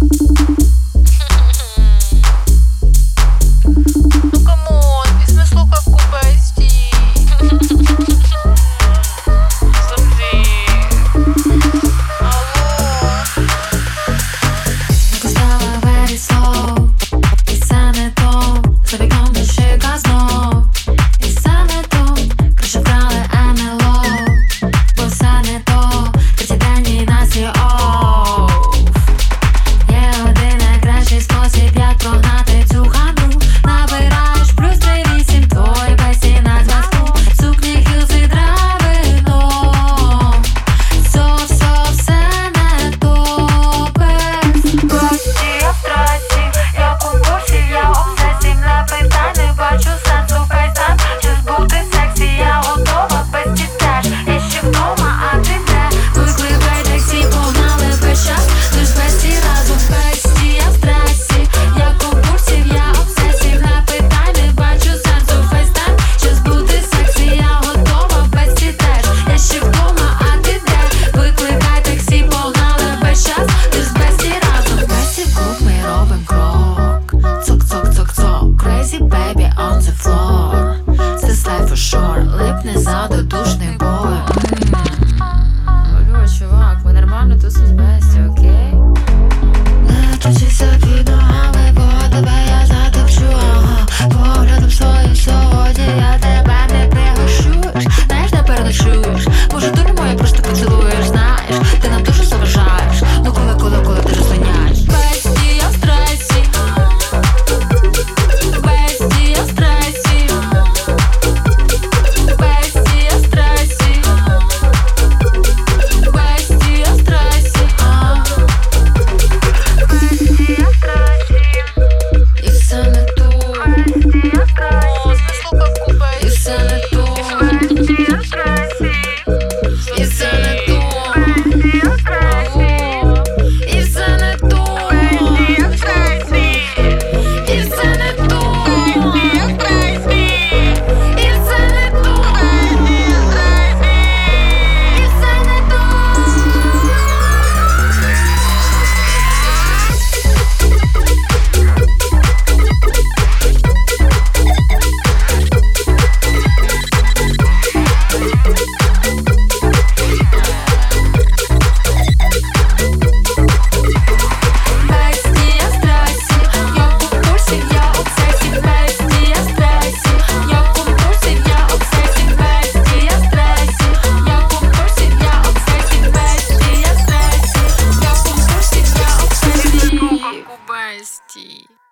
Ну камон, без смыслу как купасти. Завжди. Алло. Стала very slow, і це не то, за вікном дощика знов. І це не то, краще вкрали НЛО, бо все не то, третій день і нас є оф. Є один найкращий спосіб, як прогнати цю хандру. Набираєш +38, твої бесі на зв'язку. Сукні, хілзи, драбино. Все не то, без гості. Я в трасі, я в конкурсі, я обсесій. На питань не бачу сенсу фейстайм. Щось бути сексі, я готова, без ті теж. Я ще вдома, а ти де? Викликай таксі, погнали весь час. Лиш бесі разом бесі, я в стресі. Я в конкурсі, я обсесій. На питань не бачу сенсу фейстайм. Щось бути сексі, я готова, без ті теж. Я ще вдома, а ти де? Викликай таксі, погнали весь час. Лиш бесі разом бесі, в клуб ми робим крок. Цок-цок-цок-цок, crazy baby on the floor. This life for sure, липне ззаду душний бой. Алло, чувак, ми нормально тусимо з Бесі, окей? Лечучися під ногами, бо тебе я затопчу, ага. Поглядом своїм сьогодні я тебе не пригощуєш. Знаєш, не переночуєш. Може, дуримо, я просто поцілуєш, знаєш. Ти нам дуже заважаєш. Ну коли ти розганяєш. Бесі, я в стресі. Бесі, я в стресі. Бесі, я в стресі. Бесі, я в стресі. Бесі, я в стресі. І все не то. Бесі, я в стресі. О, смыслу как І купасти. все не то. Бесі, я в стресі. І все не то. Бесі, я в стресі. І все не то. Бесі, я в стресі. І все не то. Бесі, я в стресі. І все не то. Бесі, я в стресі. І все не то. Бесі, я в стресі. Я в конкурсі, я обсесій. Бесі, я в стресі. Я в конкурсі, я обсесій. Бесі, я в стресі. Я в конкурсі, я обсесій. Бесі, я в стресі. Я в конкурсі, я обсесій. Как купасти.